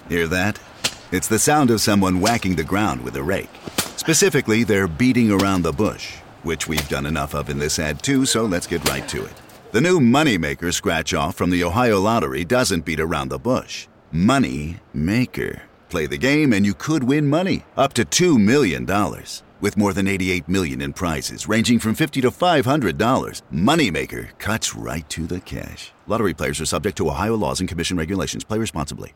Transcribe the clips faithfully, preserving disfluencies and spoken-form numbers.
Hear that? It's the sound of someone whacking the ground with a rake. Specifically, they're beating around the bush, which we've done enough of in this ad too, so let's get right to it. The new Moneymaker scratch-off from the Ohio Lottery doesn't beat around the bush. Money Maker. Play the game and you could win money, up to two million dollars. With more than eighty-eight million dollars in prizes, ranging from fifty dollars to five hundred dollars. Moneymaker cuts right to the cash. Lottery players are subject to Ohio laws and commission regulations. Play responsibly.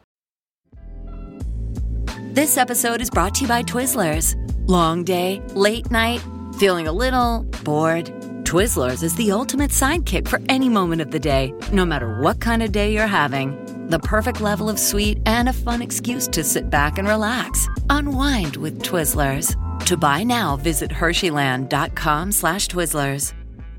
This episode is brought to you by Twizzlers. Long day, late night, feeling a little bored? Twizzlers is the ultimate sidekick for any moment of the day, no matter what kind of day you're having. The perfect level of sweet and a fun excuse to sit back and relax. Unwind with Twizzlers. To buy now, visit Hersheyland.com slash Twizzlers.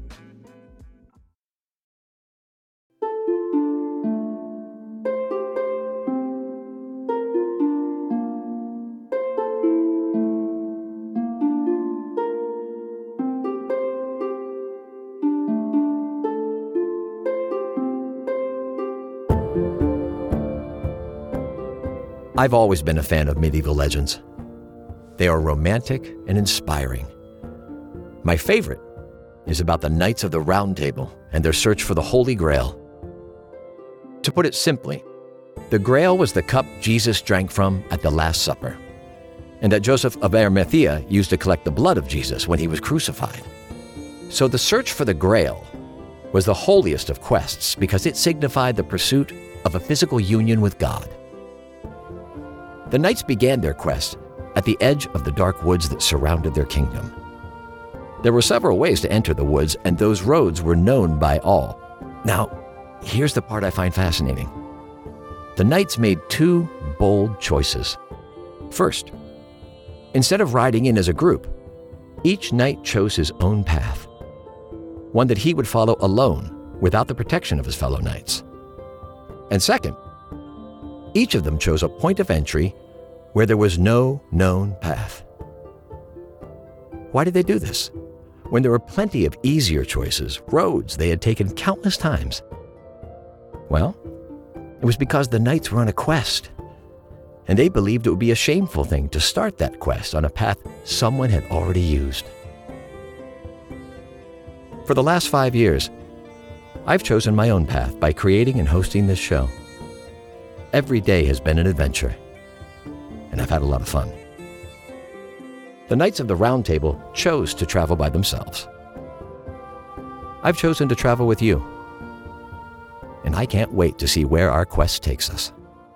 I've always been a fan of medieval legends. They are romantic and inspiring. My favorite is about the Knights of the Round Table and their search for the Holy Grail. To put it simply, the Grail was the cup Jesus drank from at the Last Supper, and that Joseph of Arimathea used to collect the blood of Jesus when he was crucified. So the search for the Grail was the holiest of quests because it signified the pursuit of a physical union with God. The knights began their quest at the edge of the dark woods that surrounded their kingdom. There were several ways to enter the woods, and those roads were known by all. Now, here's the part I find fascinating. The knights made two bold choices. First, instead of riding in as a group, each knight chose his own path, one that he would follow alone without the protection of his fellow knights. And second, each of them chose a point of entry where there was no known path. Why did they do this? When there were plenty of easier choices, roads they had taken countless times. Well, it was because the knights were on a quest, and they believed it would be a shameful thing to start that quest on a path someone had already used. For the last five years, I've chosen my own path by creating and hosting this show. Every day has been an adventure, and I've had a lot of fun. The Knights of the Round Table chose to travel by themselves. I've chosen to travel with you, and I can't wait to see where our quest takes us.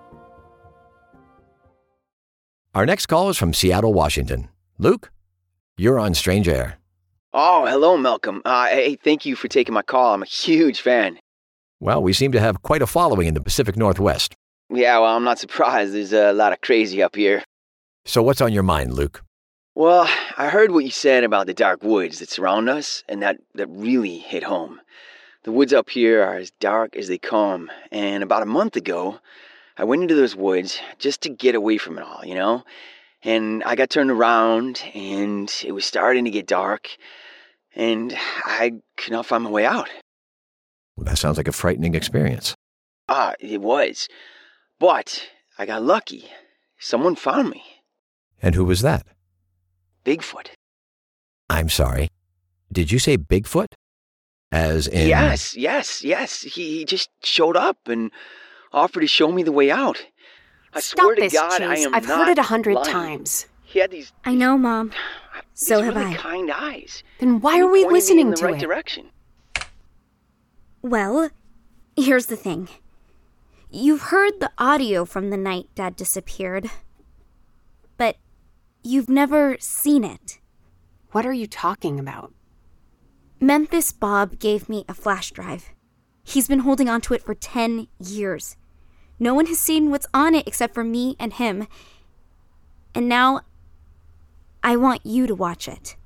Our next call is from Seattle, Washington. Luke, you're on Strange Air. Oh, hello, Malcolm. Uh, hey, thank you for taking my call. I'm a huge fan. Well, we seem to have quite a following in the Pacific Northwest. Yeah, well, I'm not surprised. There's a lot of crazy up here. So what's on your mind, Luke? Well, I heard what you said about the dark woods that surround us, and that, that really hit home. The woods up here are as dark as they come, and about a month ago, I went into those woods just to get away from it all, you know? And I got turned around, and it was starting to get dark, and I could not find my way out. Well, that sounds like a frightening experience. Ah, it was. But I got lucky. Someone found me. And who was that? Bigfoot. I'm sorry. Did you say Bigfoot? As in... Yes, yes, yes. He, he just showed up and offered to show me the way out. I Stop swear to this, God, Chase. I am I've not heard it a hundred lying. times. He had these... I know, Mom. these So really have I. kind eyes. Then why He are we pointed me listening in the to right it? direction. Well, here's the thing. You've heard the audio from the night Dad disappeared, but you've never seen it. What are you talking about? Memphis Bob gave me a flash drive. He's been holding onto it for ten years. No one has seen what's on it except for me and him. And now, I want you to watch it.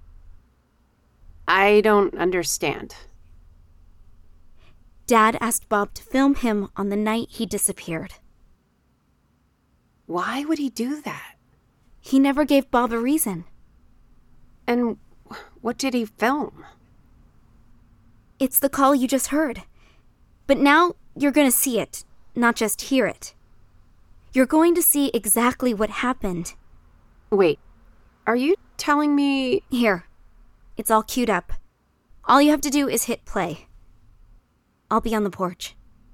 I don't understand. Dad asked Bob to film him on the night he disappeared. Why would he do that? He never gave Bob a reason. And what did he film? It's the call you just heard. But now you're gonna see it, not just hear it. You're going to see exactly what happened. Wait, are you telling me... Here, it's all queued up. All you have to do is hit play. I'll be on the porch.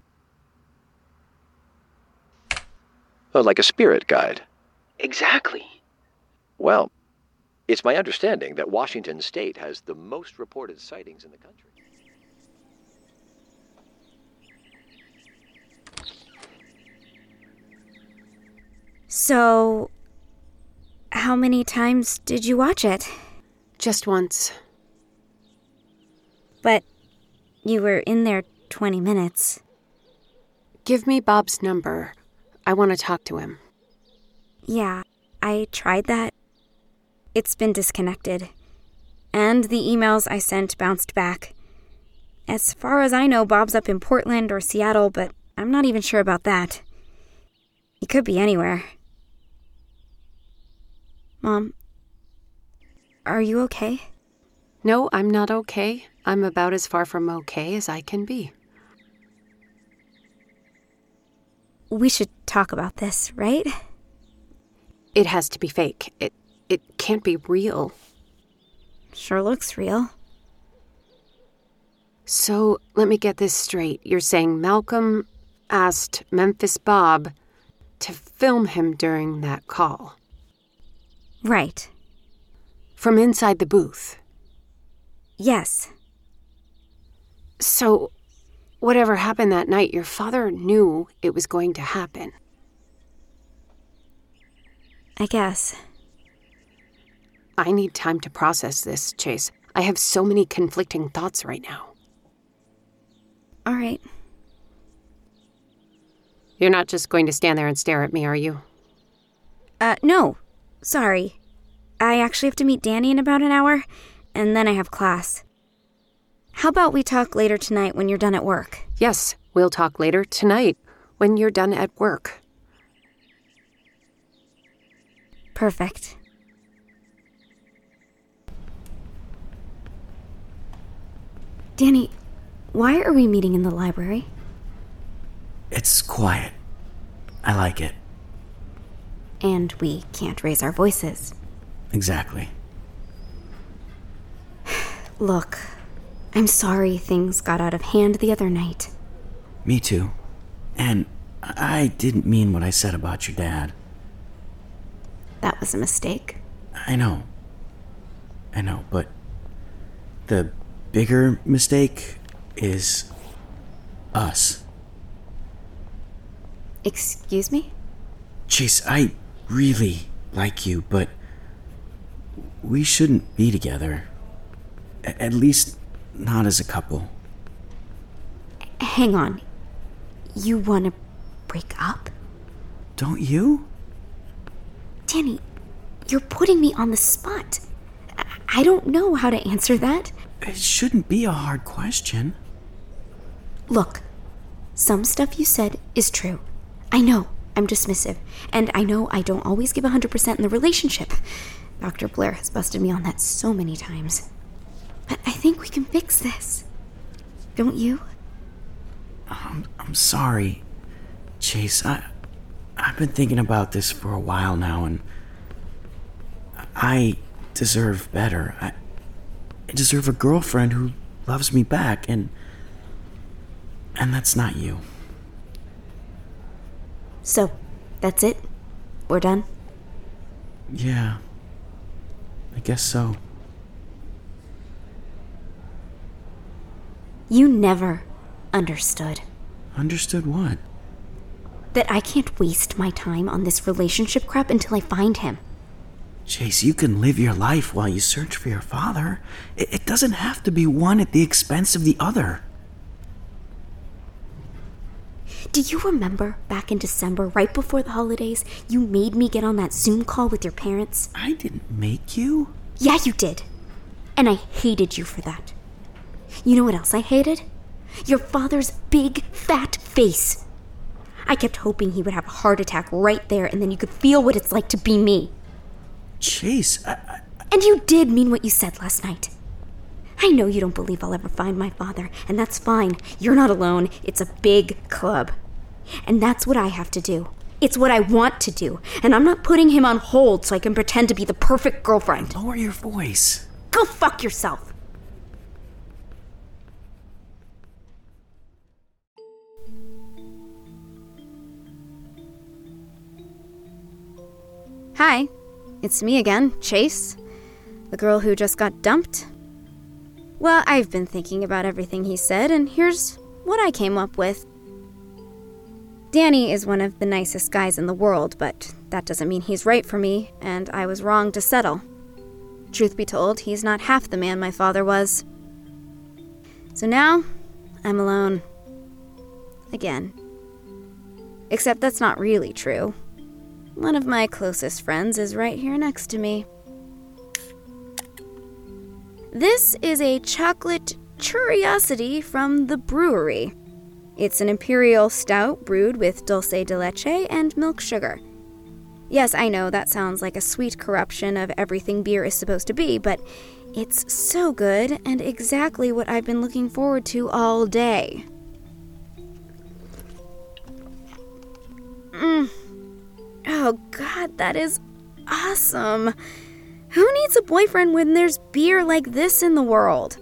Oh, like a spirit guide. Exactly. Well, it's my understanding that Washington State has the most reported sightings in the country. So, how many times did you watch it? Just once. But you were in there twenty minutes. Give me Bob's number. I want to talk to him. Yeah, I tried that. It's been disconnected. And the emails I sent bounced back. As far as I know, Bob's up in Portland or Seattle, but I'm not even sure about that. He could be anywhere. Mom, are you okay? No, I'm not okay. I'm about as far from okay as I can be. We should talk about this, right? It has to be fake. It it can't be real. Sure looks real. So, let me get this straight. You're saying Malcolm asked Memphis Bob to film him during that call? Right. From inside the booth? Yes. So, whatever happened that night, your father knew it was going to happen. I guess. I need time to process this, Chase. I have so many conflicting thoughts right now. All right. You're not just going to stand there and stare at me, are you? Uh, no. Sorry. I actually have to meet Danny in about an hour, and then I have class. How about we talk later tonight when you're done at work? Yes, we'll talk later tonight when you're done at work. Perfect. Danny, why are we meeting in the library? It's quiet. I like it. And we can't raise our voices. Exactly. Look, I'm sorry things got out of hand the other night. Me too. And I didn't mean what I said about your dad. That was a mistake. I know. I know, but the bigger mistake is us. Excuse me? Chase, I really like you, but we shouldn't be together. A- at least not as a couple. Hang on. You want to break up? Don't you? Danny, you're putting me on the spot. I, I don't know how to answer that. It shouldn't be a hard question. Look, some stuff you said is true. I know I'm dismissive, and I know I don't always give one hundred percent in the relationship. Doctor Blair has busted me on that so many times. But I think we can fix this. Don't you? I'm, I'm sorry, Chase. I, I've been thinking about this for a while now, and I deserve better. I, I deserve a girlfriend who loves me back, and and that's not you. So, that's it? We're done? Yeah, I guess so. You never understood. Understood what? That I can't waste my time on this relationship crap until I find him. Chase, you can live your life while you search for your father. It, it doesn't have to be one at the expense of the other. Do you remember back in December, right before the holidays, you made me get on that Zoom call with your parents? I didn't make you. Yeah, you did. And I hated you for that. You know what else I hated? Your father's big, fat face. I kept hoping he would have a heart attack right there, and then you could feel what it's like to be me. Chase, I, I... And you did mean what you said last night. I know you don't believe I'll ever find my father, and that's fine. You're not alone. It's a big club. And that's what I have to do. It's what I want to do, and I'm not putting him on hold so I can pretend to be the perfect girlfriend. Lower your voice. Go fuck yourself. Hi, it's me again, Chase, the girl who just got dumped. Well, I've been thinking about everything he said, and here's what I came up with. Danny is one of the nicest guys in the world, but that doesn't mean he's right for me, and I was wrong to settle. Truth be told, he's not half the man my father was. So now, I'm alone. Again. Except that's not really true. One of my closest friends is right here next to me. This is a chocolate curiosity from the brewery. It's an imperial stout brewed with dulce de leche and milk sugar. Yes, I know that sounds like a sweet corruption of everything beer is supposed to be, but it's so good and exactly what I've been looking forward to all day. Mmm. Oh God, that is awesome. Who needs a boyfriend when there's beer like this in the world?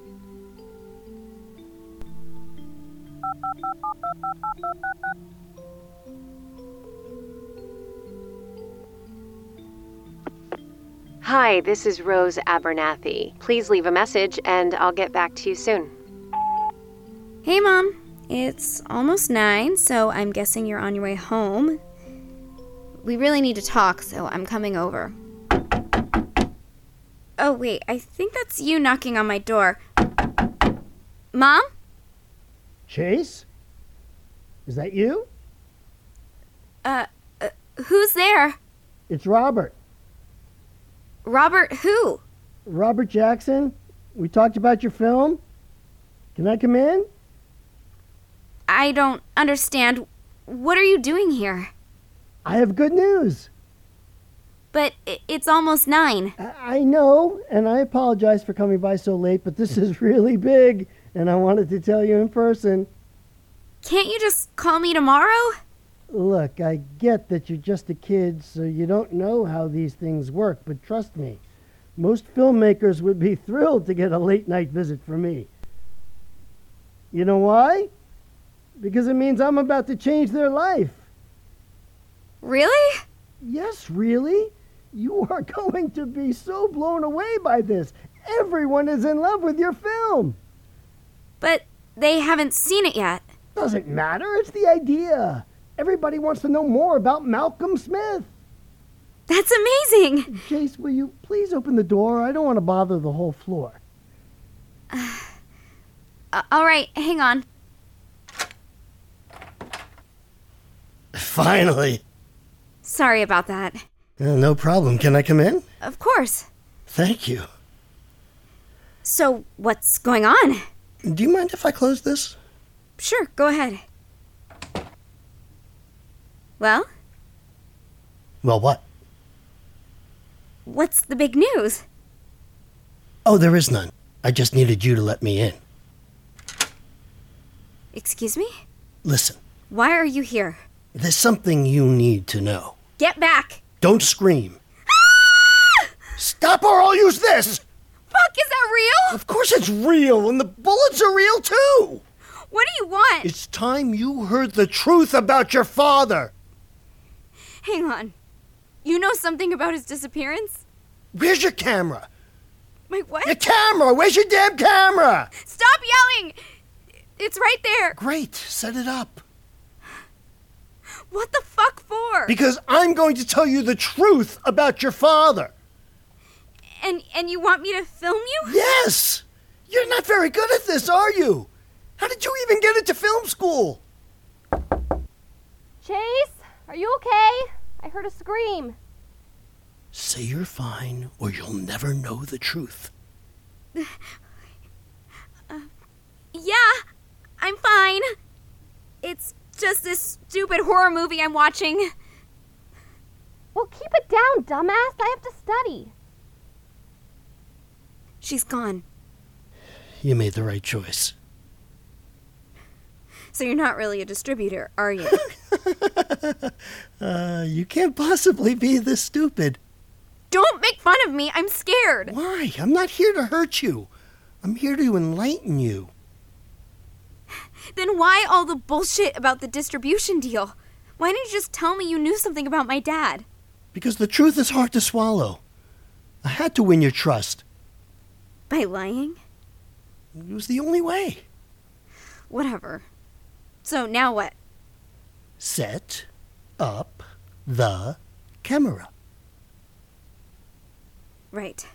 Hi, this is Rose Abernathy. Please leave a message and I'll get back to you soon. Hey, Mom. It's almost nine, so I'm guessing you're on your way home. We really need to talk, so I'm coming over. Oh, wait, I think that's you knocking on my door. Mom? Chase? Is that you? Uh, uh, who's there? It's Robert. Robert who? Robert Jackson. We talked about your film. Can I come in? I don't understand. What are you doing here? I have good news. But it's almost nine. I know, and I apologize for coming by so late, but this is really big, and I wanted to tell you in person. Can't you just call me tomorrow? Look, I get that you're just a kid, so you don't know how these things work, but trust me, most filmmakers would be thrilled to get a late-night visit from me. You know why? Because it means I'm about to change their life. Really? Yes, really. You are going to be so blown away by this. Everyone is in love with your film. But they haven't seen it yet. Doesn't matter. It's the idea. Everybody wants to know more about Malcolm Smith. That's amazing. Chase, will you please open the door? I don't want to bother the whole floor. Uh, all right, hang on. Finally. Sorry about that. Uh, no problem. Can I come in? Of course. Thank you. So, what's going on? Do you mind if I close this? Sure, go ahead. Well? Well, what? What's the big news? Oh, there is none. I just needed you to let me in. Excuse me? Listen. Why are you here? There's something you need to know. Get back! Don't scream. Ah! Stop or I'll use this! Fuck, is that real? Of course it's real, and the bullets are real too! What do you want? It's time you heard the truth about your father. Hang on. You know something about his disappearance? Where's your camera? My what? Your camera! Where's your damn camera? Stop yelling! It's right there. Great, set it up. What the fuck for? Because I'm going to tell you the truth about your father. And and you want me to film you? Yes! You're not very good at this, are you? How did you even get into film school? Chase, are you okay? I heard a scream. Say you're fine, or you'll never know the truth. uh, yeah, I'm fine. It's just this stupid horror movie I'm watching. Well, keep it down, dumbass. I have to study. She's gone. You made the right choice. So you're not really a distributor, are you? uh, you can't possibly be this stupid. Don't make fun of me. I'm scared. Why? I'm not here to hurt you. I'm here to enlighten you. Then why all the bullshit about the distribution deal? Why didn't you just tell me you knew something about my dad? Because the truth is hard to swallow. I had to win your trust. By lying? It was the only way. Whatever. So now what? Set up the camera. Right.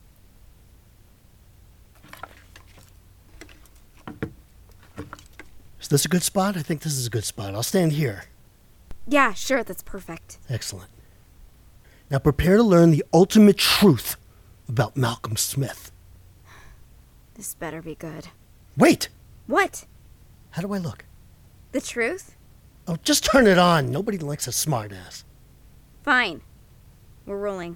Is this a good spot? I think this is a good spot. I'll stand here. Yeah, sure, that's perfect. Excellent. Now prepare to learn the ultimate truth about Malcolm Smith. This better be good. Wait! What? How do I look? The truth? Oh, just turn it on. Nobody likes a smartass. Fine. We're rolling.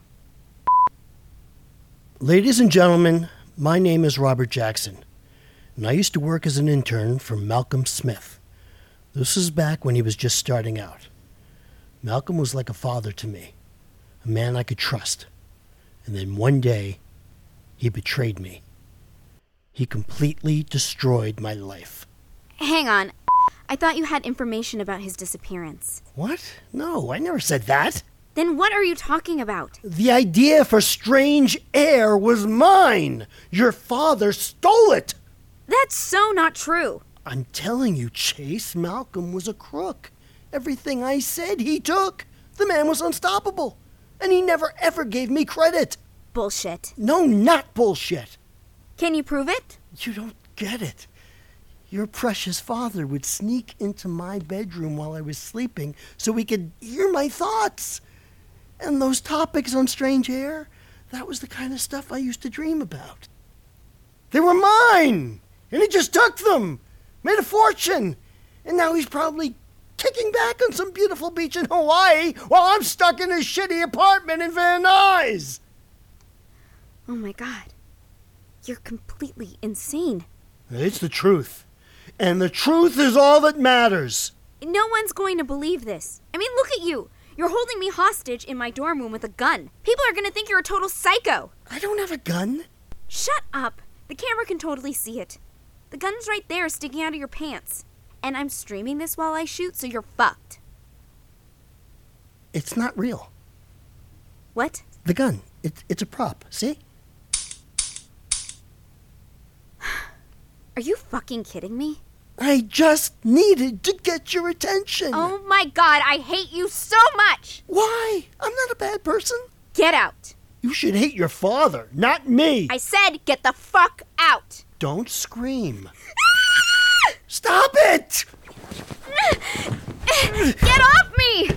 Ladies and gentlemen, my name is Robert Jackson, and I used to work as an intern for Malcolm Smith. This is back when he was just starting out. Malcolm was like a father to me, a man I could trust. And then one day, he betrayed me. He completely destroyed my life. Hang on. I thought you had information about his disappearance. What? No, I never said that. Then what are you talking about? The idea for Strange Air was mine. Your father stole it. That's so not true. I'm telling you, Chase, Malcolm was a crook. Everything I said, he took. The man was unstoppable. And he never ever gave me credit. Bullshit. No, not bullshit. Can you prove it? You don't get it. Your precious father would sneak into my bedroom while I was sleeping so he could hear my thoughts. And those topics on Strange Air, that was the kind of stuff I used to dream about. They were mine, and he just took them, made a fortune, and now he's probably kicking back on some beautiful beach in Hawaii while I'm stuck in a shitty apartment in Van Nuys. Oh my God. You're completely insane. It's the truth. And the truth is all that matters. No one's going to believe this. I mean, look at you. You're holding me hostage in my dorm room with a gun. People are going to think you're a total psycho. I don't have a gun. Shut up. The camera can totally see it. The gun's right there sticking out of your pants. And I'm streaming this while I shoot, so you're fucked. It's not real. What? The gun. It, it's a prop. See? Are you fucking kidding me? I just needed to get your attention. Oh my God, I hate you so much! Why? I'm not a bad person. Get out. You should hate your father, not me. I said get the fuck out. Don't scream. Stop it! Get off me!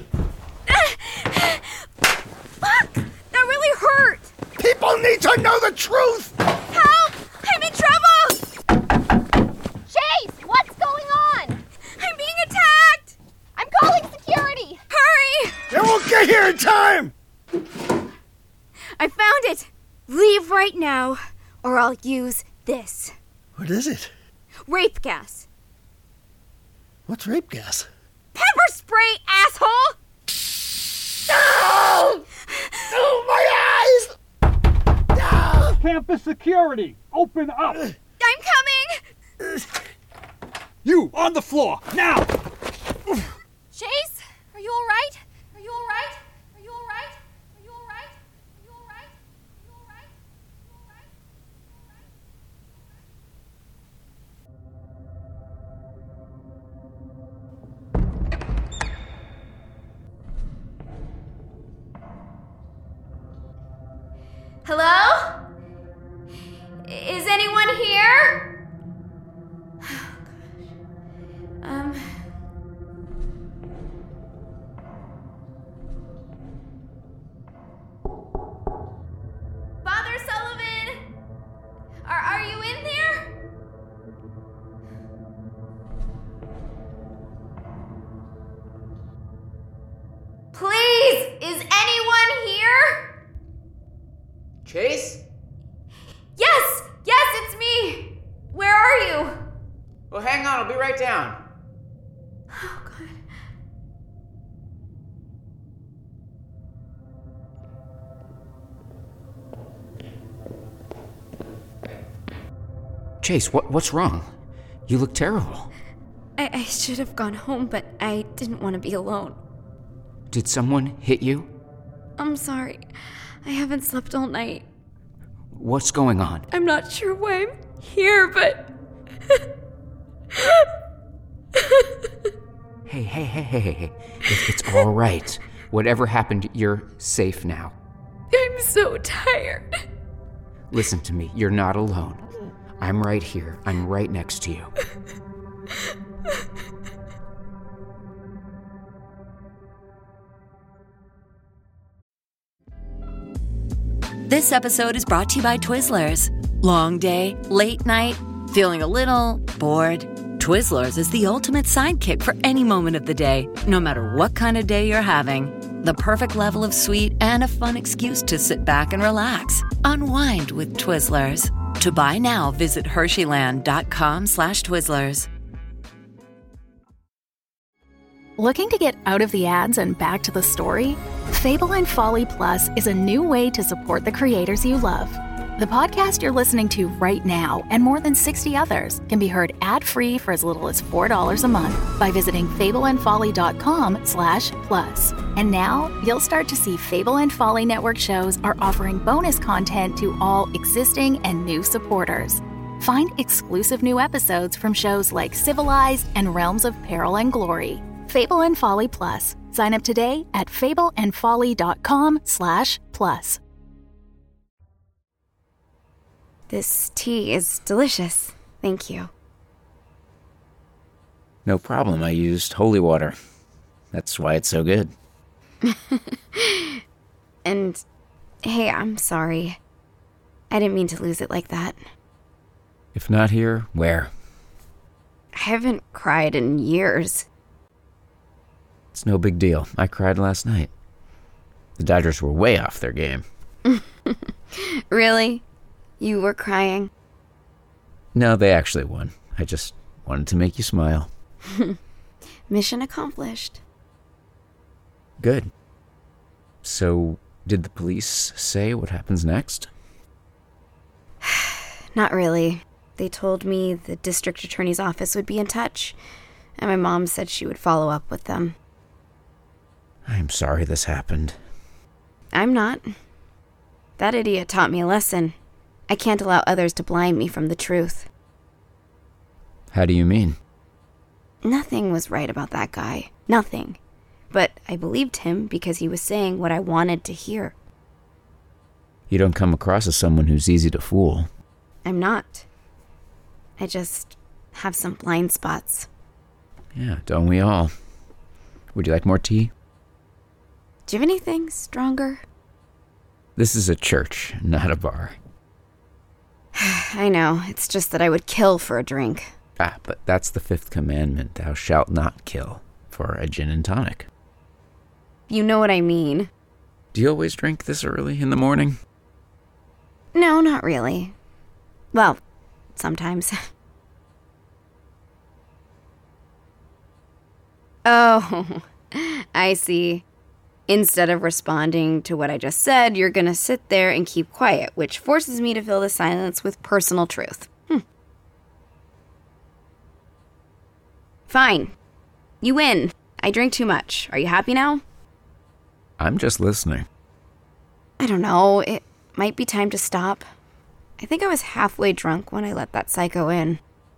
Fuck! That really hurt! People need to know the truth! Help! I'm in trouble! Chase, what's going on? I'm being attacked! I'm calling security! Hurry! They won't get here in time! I found it! Leave right now, or I'll use this. What is it? Rape gas. What's rape gas? Pepper spray, asshole! No! Oh, my eyes! No! Campus security, open up! I'm coming! You, on the floor, now! Chase, are you all right? Are you all right? Are you all right? Are you all right? Are you all right? Are you all right? Are you all right? Hello? Is anyone here? Oh, gosh. Um. Father Sullivan? Are, are you in there? Please, is anyone here? Chase? Yes! Yes, it's me! Where are you? Well, hang on, I'll be right down. Oh, God. Chase, what, what's wrong? You look terrible. I, I should have gone home, but I didn't want to be alone. Did someone hit you? I'm sorry. I haven't slept all night. What's going on? I'm not sure why I'm here, but... Hey, hey, hey, hey, hey, hey. It's, it's all right. Whatever happened, you're safe now. I'm so tired. Listen to me. You're not alone. I'm right here. I'm right next to you. This episode is brought to you by Twizzlers. Long day, late night, feeling a little bored? Twizzlers is the ultimate sidekick for any moment of the day, no matter what kind of day you're having. The perfect level of sweet and a fun excuse to sit back and relax. Unwind with Twizzlers. To buy now, visit Hersheyland.com slash Twizzlers. Looking to get out of the ads and back to the story? Fable and Folly Plus is a new way to support the creators you love. The podcast you're listening to right now and more than sixty others can be heard ad-free for as little as four dollars a month by visiting fableandfolly.com slash plus. And now you'll start to see Fable and Folly Network shows are offering bonus content to all existing and new supporters. Find exclusive new episodes from shows like Civilized and Realms of Peril and Glory. Fable and Folly Plus. Sign up today at fableandfolly.com slash plus. This tea is delicious. Thank you. No problem. I used holy water. That's why it's so good. And, hey, I'm sorry. I didn't mean to lose it like that. If not here, where? I haven't cried in years. It's no big deal. I cried last night. The Dodgers were way off their game. Really? You were crying? No, they actually won. I just wanted to make you smile. Mission accomplished. Good. So, did the police say what happens next? Not really. They told me the district attorney's office would be in touch, and my mom said she would follow up with them. I'm sorry this happened. I'm not. That idiot taught me a lesson. I can't allow others to blind me from the truth. How do you mean? Nothing was right about that guy. Nothing. But I believed him because he was saying what I wanted to hear. You don't come across as someone who's easy to fool. I'm not. I just have some blind spots. Yeah, don't we all? Would you like more tea? Do you have anything stronger? This is a church, not a bar. I know. It's just that I would kill for a drink. Ah, but that's the fifth commandment. Thou shalt not kill for a gin and tonic. You know what I mean. Do you always drink this early in the morning? No, not really. Well, sometimes. Oh, I see. Instead of responding to what I just said, you're gonna sit there and keep quiet, which forces me to fill the silence with personal truth. Hm. Fine. You win. I drink too much. Are you happy now? I'm just listening. I don't know. It might be time to stop. I think I was halfway drunk when I let that psycho in.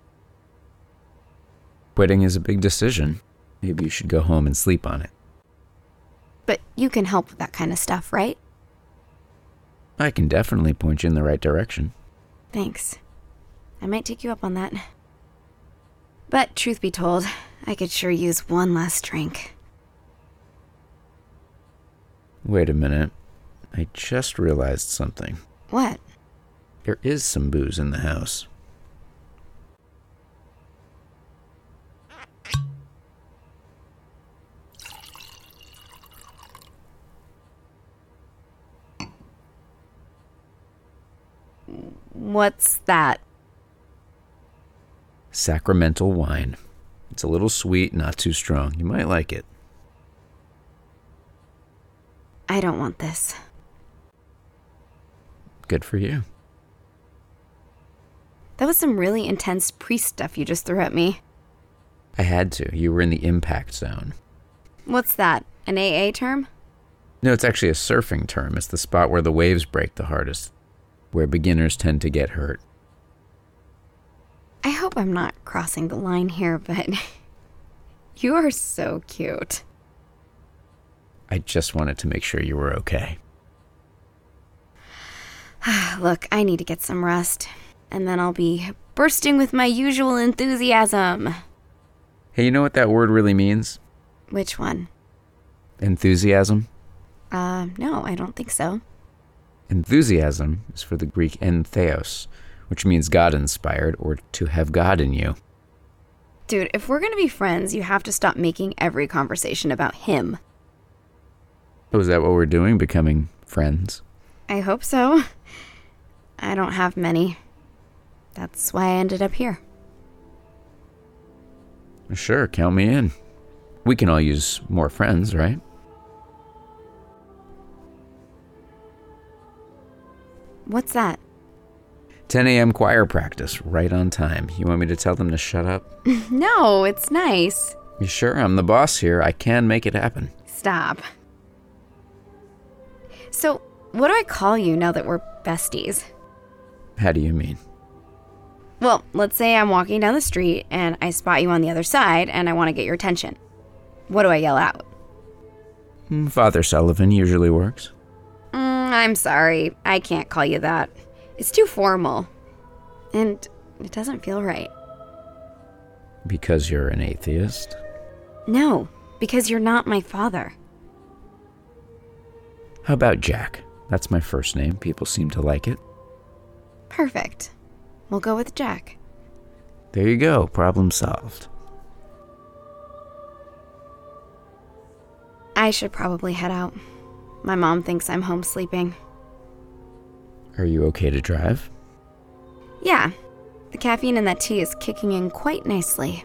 Quitting is a big decision. Maybe you should go home and sleep on it. But you can help with that kind of stuff, right? I can definitely point you in the right direction. Thanks. I might take you up on that. But truth be told, I could sure use one last drink. Wait a minute. I just realized something. What? There is some booze in the house. What's that? Sacramental wine. It's a little sweet, not too strong. You might like it. I don't want this. Good for you. That was some really intense priest stuff you just threw at me. I had to. You were in the impact zone. What's that, an A A term? No, it's actually a surfing term. It's the spot where the waves break the hardest, where beginners tend to get hurt. I hope I'm not crossing the line here, but you are so cute. I just wanted to make sure you were okay. Look, I need to get some rest, and then I'll be bursting with my usual enthusiasm. Hey, you know what that word really means? Which one? Enthusiasm? Uh, no, I don't think so. Enthusiasm is for the Greek entheos, which means God-inspired, or to have God in you. Dude, if we're gonna be friends, you have to stop making every conversation about him. Oh, is that what we're doing, becoming friends? I hope so. I don't have many. That's why I ended up here. Sure, count me in. We can all use more friends, right? What's that? ten a.m. choir practice, right on time. You want me to tell them to shut up? No, it's nice. You sure? I'm the boss here. I can make it happen. Stop. So, what do I call you now that we're besties? How do you mean? Well, let's say I'm walking down the street and I spot you on the other side and I want to get your attention. What do I yell out? Father Sullivan usually works. Mm, I'm sorry. I can't call you that. It's too formal. And it doesn't feel right. Because you're an atheist? No, because you're not my father. How about Jack? That's my first name. People seem to like it. Perfect. We'll go with Jack. There you go. Problem solved. I should probably head out. My mom thinks I'm home sleeping. Are you okay to drive? Yeah. The caffeine in that tea is kicking in quite nicely.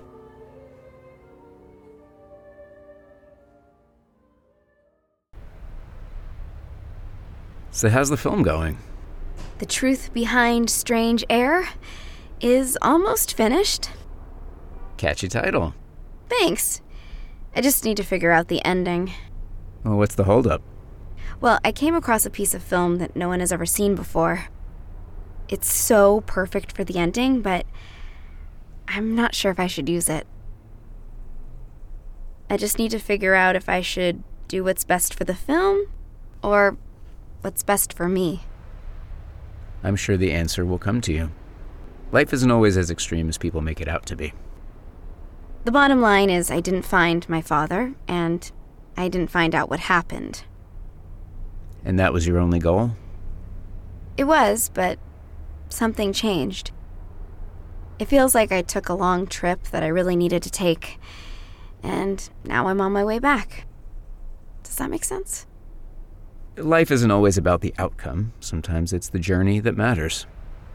So how's the film going? The truth behind Strange Air is almost finished. Catchy title. Thanks. I just need to figure out the ending. Well, what's the holdup? Well, I came across a piece of film that no one has ever seen before. It's so perfect for the ending, but I'm not sure if I should use it. I just need to figure out if I should do what's best for the film or what's best for me. I'm sure the answer will come to you. Life isn't always as extreme as people make it out to be. The bottom line is I didn't find my father, and I didn't find out what happened. And that was your only goal? It was, but something changed. It feels like I took a long trip that I really needed to take, and now I'm on my way back. Does that make sense? Life isn't always about the outcome. Sometimes it's the journey that matters.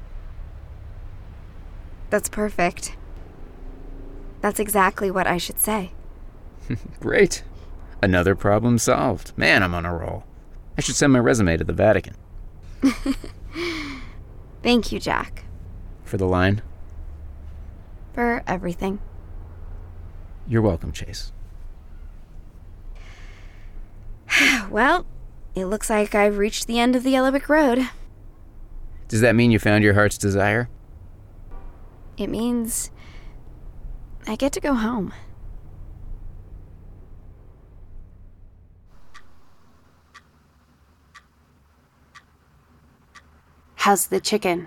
That's perfect. That's exactly what I should say. Great. Another problem solved. Man, I'm on a roll. I should send my resume to the Vatican. Thank you, Jack. For the line? For everything. You're welcome, Chase. Well, it looks like I've reached the end of the Yellow Brick Road. Does that mean you found your heart's desire? It means I get to go home. How's the chicken?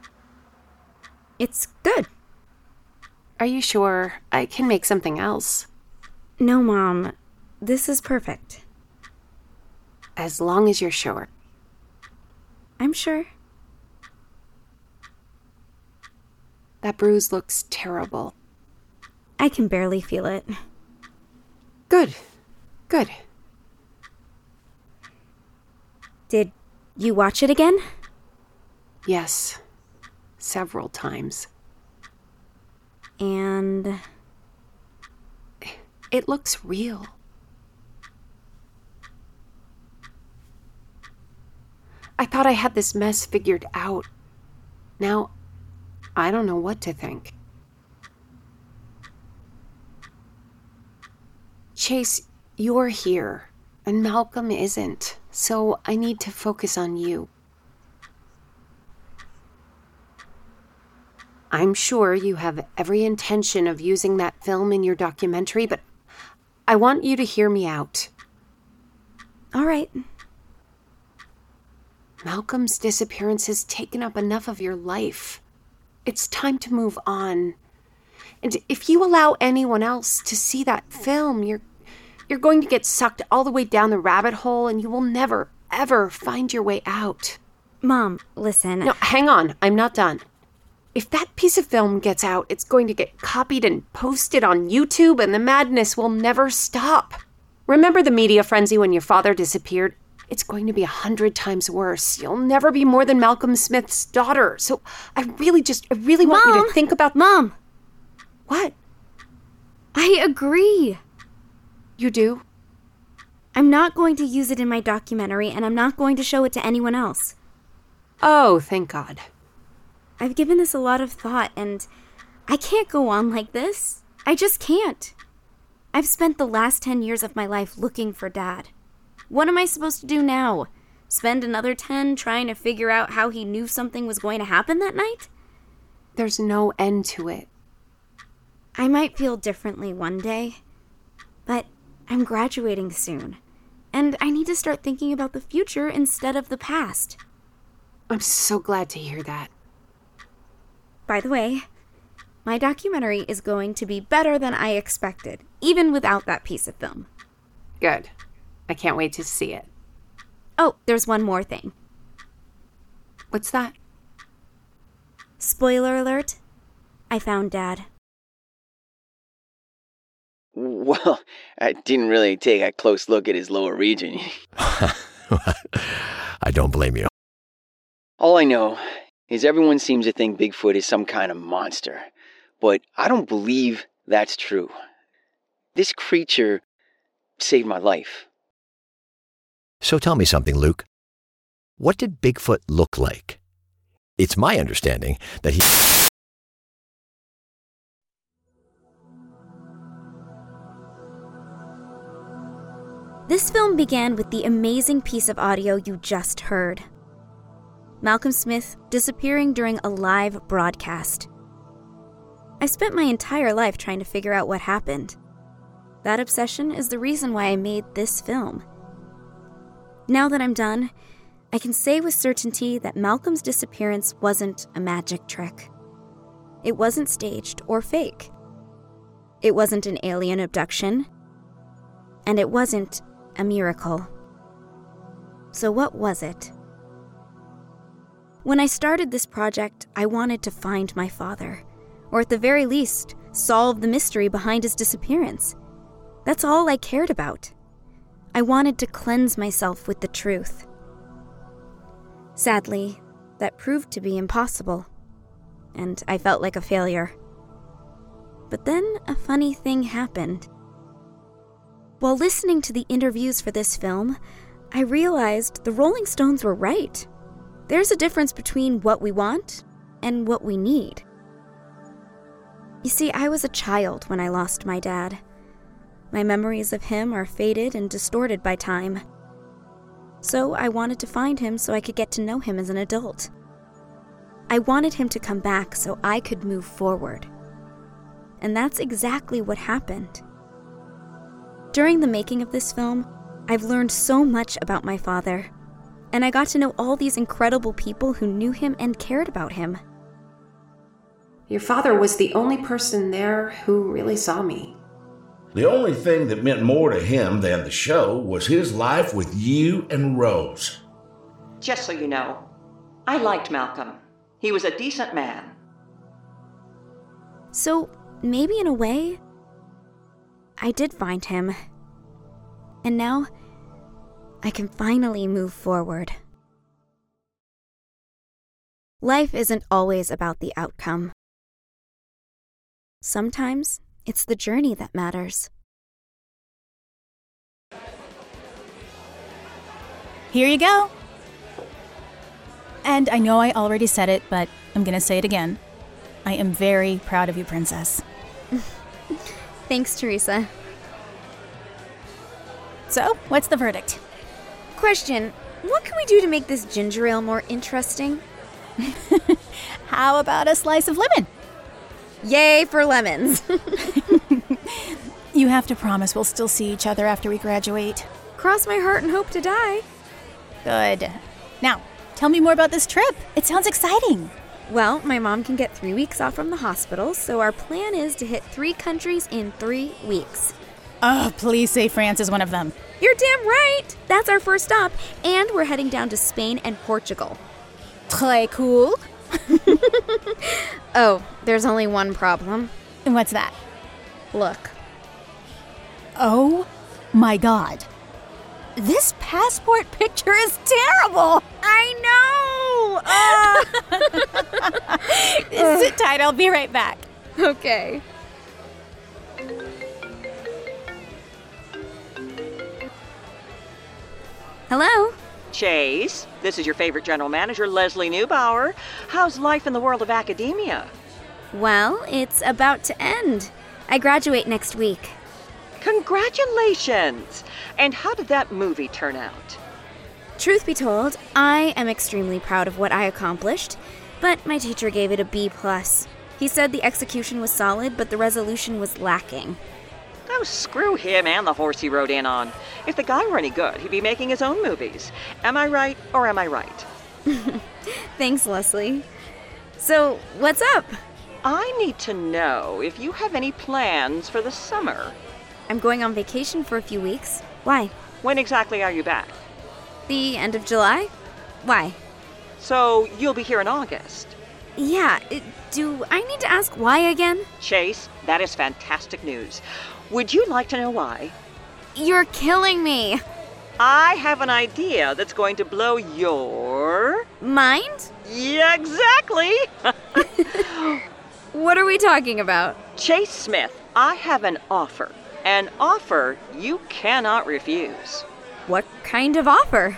It's good. Are you sure? I can make something else. No, Mom. This is perfect. As long as you're sure. I'm sure. That bruise looks terrible. I can barely feel it. Good. Good. Did you watch it again? Yes. Several times. And it looks real. I thought I had this mess figured out. Now, I don't know what to think. Chase, you're here, and Malcolm isn't, so I need to focus on you. I'm sure you have every intention of using that film in your documentary, but I want you to hear me out. All right. Malcolm's disappearance has taken up enough of your life. It's time to move on. And if you allow anyone else to see that film, you're you're going to get sucked all the way down the rabbit hole, and you will never, ever find your way out. Mom, listen. No, hang on. I'm not done. If that piece of film gets out, it's going to get copied and posted on YouTube, and the madness will never stop. Remember the media frenzy when your father disappeared? It's going to be a hundred times worse. You'll never be more than Malcolm Smith's daughter. So I really just, I really want Mom, you to think about... Mom! What? I agree. You do? I'm not going to use it in my documentary, and I'm not going to show it to anyone else. Oh, thank God. I've given this a lot of thought, and I can't go on like this. I just can't. I've spent the last ten years of my life looking for Dad. What am I supposed to do now? Spend another ten trying to figure out how he knew something was going to happen that night? There's no end to it. I might feel differently one day, but I'm graduating soon, and I need to start thinking about the future instead of the past. I'm so glad to hear that. By the way, my documentary is going to be better than I expected, even without that piece of film. Good. I can't wait to see it. Oh, there's one more thing. What's that? Spoiler alert, I found Dad. Well, I didn't really take a close look at his lower region. I don't blame you. All I know is everyone seems to think Bigfoot is some kind of monster, but I don't believe that's true. This creature saved my life. So tell me something, Luke. What did Bigfoot look like? It's my understanding that he... This film began with the amazing piece of audio you just heard. Malcolm Smith disappearing during a live broadcast. I spent my entire life trying to figure out what happened. That obsession is the reason why I made this film. Now that I'm done, I can say with certainty that Malcolm's disappearance wasn't a magic trick. It wasn't staged or fake. It wasn't an alien abduction. And it wasn't a miracle. So what was it? When I started this project, I wanted to find my father, or at the very least, solve the mystery behind his disappearance. That's all I cared about. I wanted to cleanse myself with the truth. Sadly, that proved to be impossible, and I felt like a failure. But then a funny thing happened. While listening to the interviews for this film, I realized the Rolling Stones were right. There's a difference between what we want and what we need. You see, I was a child when I lost my dad. My memories of him are faded and distorted by time. So I wanted to find him so I could get to know him as an adult. I wanted him to come back so I could move forward. And that's exactly what happened. During the making of this film, I've learned so much about my father, and I got to know all these incredible people who knew him and cared about him. Your father was the only person there who really saw me. The only thing that meant more to him than the show was his life with you and Rose. Just so you know, I liked Malcolm. He was a decent man. So, maybe in a way, I did find him. And now, I can finally move forward. Life isn't always about the outcome. Sometimes, it's the journey that matters. Here you go. And I know I already said it, but I'm gonna say it again. I am very proud of you, Princess. Thanks, Teresa. So, what's the verdict? Question, what can we do to make this ginger ale more interesting? How about a slice of lemon? Yay for lemons. You have to promise we'll still see each other after we graduate. Cross my heart and hope to die. Good. Now, tell me more about this trip. It sounds exciting. Well, my mom can get three weeks off from the hospital, so our plan is to hit three countries in three weeks. Oh, please say France is one of them. You're damn right! That's our first stop, and we're heading down to Spain and Portugal. Très cool. Oh, there's only one problem. And what's that? Look. Oh my God. This passport picture is terrible. I know! Uh. Sit tight, I'll be right back. Okay. Hello? Chase, this is your favorite general manager, Leslie Neubauer. How's life in the world of academia? Well, it's about to end. I graduate next week. Congratulations! And how did that movie turn out? Truth be told, I am extremely proud of what I accomplished, but my teacher gave it a B plus. He said the execution was solid, but the resolution was lacking. Oh, screw him and the horse he rode in on. If the guy were any good, he'd be making his own movies. Am I right, or am I right? Thanks, Leslie. So, what's up? I need to know if you have any plans for the summer. I'm going on vacation for a few weeks. Why? When exactly are you back? The end of July. Why? So, you'll be here in August? Yeah. Do I need to ask why again? Chase, that is fantastic news. Would you like to know why? You're killing me. I have an idea that's going to blow your... mind? Yeah, exactly. What are we talking about? Chase Smith, I have an offer. An offer you cannot refuse. What kind of offer?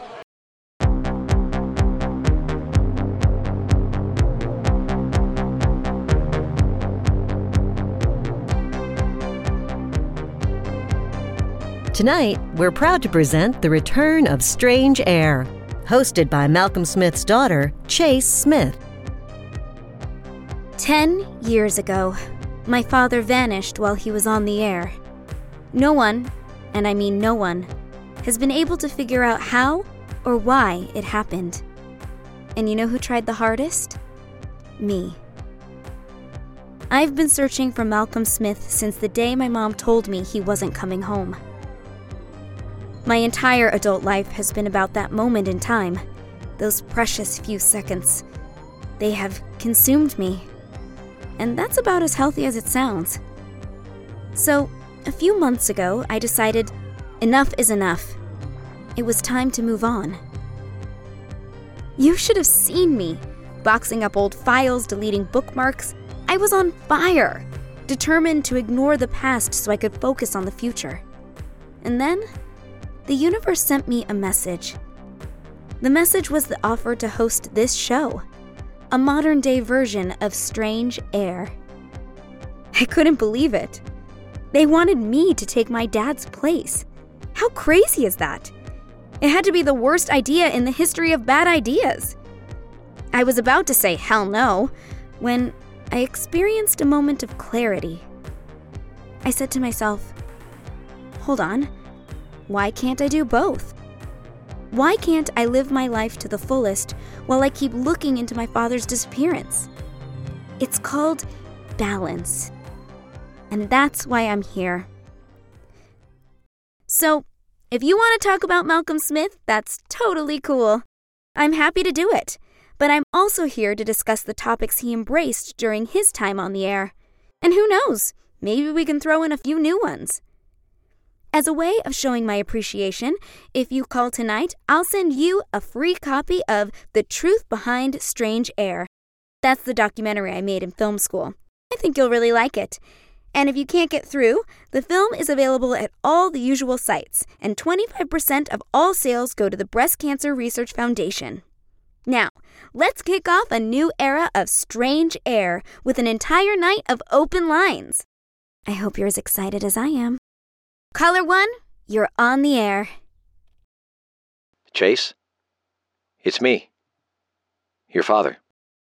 Tonight, we're proud to present the return of Strange Air, hosted by Malcolm Smith's daughter, Chase Smith. Ten years ago, my father vanished while he was on the air. No one, and I mean no one, has been able to figure out how or why it happened. And you know who tried the hardest? Me. I've been searching for Malcolm Smith since the day my mom told me he wasn't coming home. My entire adult life has been about that moment in time, those precious few seconds. They have consumed me. And that's about as healthy as it sounds. So, a few months ago, I decided enough is enough. It was time to move on. You should have seen me, boxing up old files, deleting bookmarks. I was on fire, determined to ignore the past so I could focus on the future. And then, the universe sent me a message. The message was the offer to host this show, a modern-day version of Strange Air. I couldn't believe it. They wanted me to take my dad's place. How crazy is that? It had to be the worst idea in the history of bad ideas. I was about to say hell no, when I experienced a moment of clarity. I said to myself, hold on, why can't I do both? Why can't I live my life to the fullest while I keep looking into my father's disappearance? It's called balance. And that's why I'm here. So, if you want to talk about Malcolm Smith, that's totally cool. I'm happy to do it. But I'm also here to discuss the topics he embraced during his time on the air. And who knows, maybe we can throw in a few new ones. As a way of showing my appreciation, if you call tonight, I'll send you a free copy of The Truth Behind Strange Air. That's the documentary I made in film school. I think you'll really like it. And if you can't get through, the film is available at all the usual sites, and twenty-five percent of all sales go to the Breast Cancer Research Foundation. Now, Let's kick off a new era of Strange Air with an entire night of open lines. I hope you're as excited as I am. Caller one, you're on the air. Chase? It's me. Your father.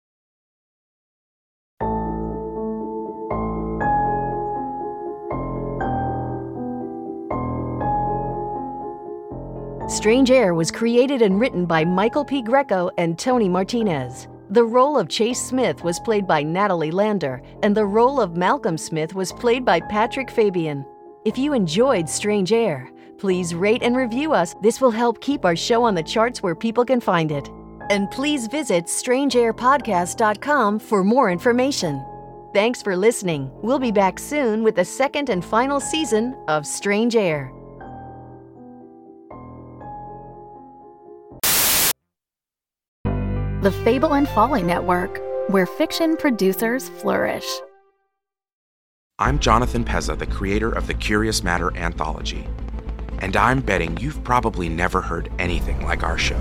Strange Air was created and written by Michael P. Greco and Tony Martinez. The role of Chase Smith was played by Natalie Lander, and the role of Malcolm Smith was played by Patrick Fabian. If you enjoyed Strange Air, please rate and review us. This will help keep our show on the charts where people can find it. And please visit strange air podcast dot com for more information. Thanks for listening. We'll be back soon with the second and final season of Strange Air. The Fable and Folly Network, where fiction producers flourish. I'm Jonathan Pezza, the creator of the Curious Matter anthology. And I'm betting you've probably never heard anything like our show.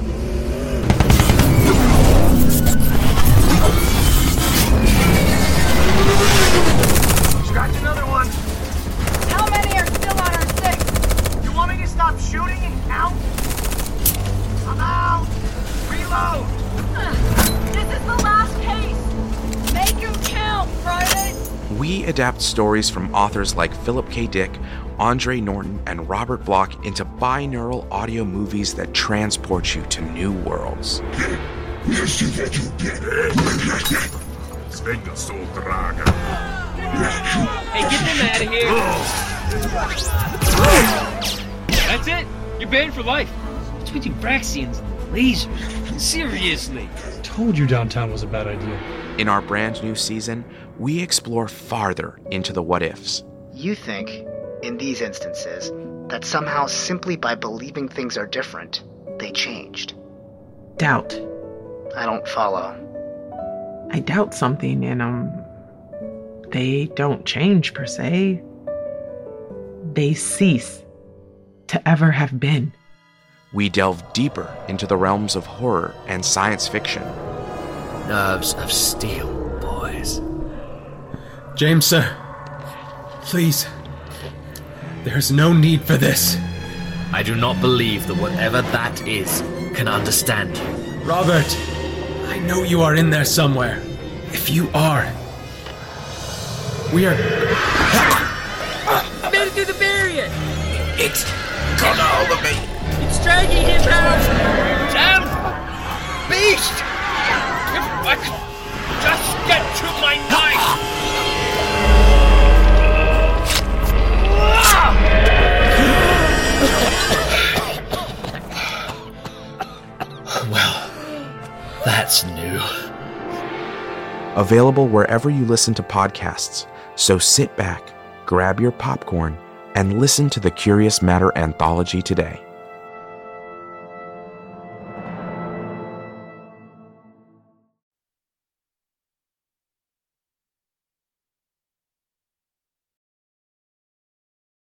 Scratch another one. How many are still on our six? You want me to stop shooting and count? I'm out. Reload. This is the last case. Make him count, Friday. We adapt stories from authors like Philip K. Dick, Andre Norton, and Robert Bloch into binaural audio movies that transport you to new worlds. Hey, get them out of here! That's it? You're banned for life. What's with you Braxians and lasers? Seriously. I told you downtown was a bad idea. In our brand new season, we explore farther into the what-ifs. You think, in these instances, that somehow simply by believing things are different, they changed. Doubt. I don't follow. I doubt something and, um, they don't change per se. They cease to ever have been. We delve deeper into the realms of horror and science fiction. Nerves of steel, boys. James, sir. Please. There's no need for this. I do not believe that whatever that is can understand you. Robert, I know you are in there somewhere. If you are, we are... I made it through the barrier! It's got a hold of me! It's dragging him out! Damn beast! If I could just get to my knife! Well, that's new. Available wherever you listen to podcasts, so sit back, grab your popcorn, and listen to the Curious Matter anthology today.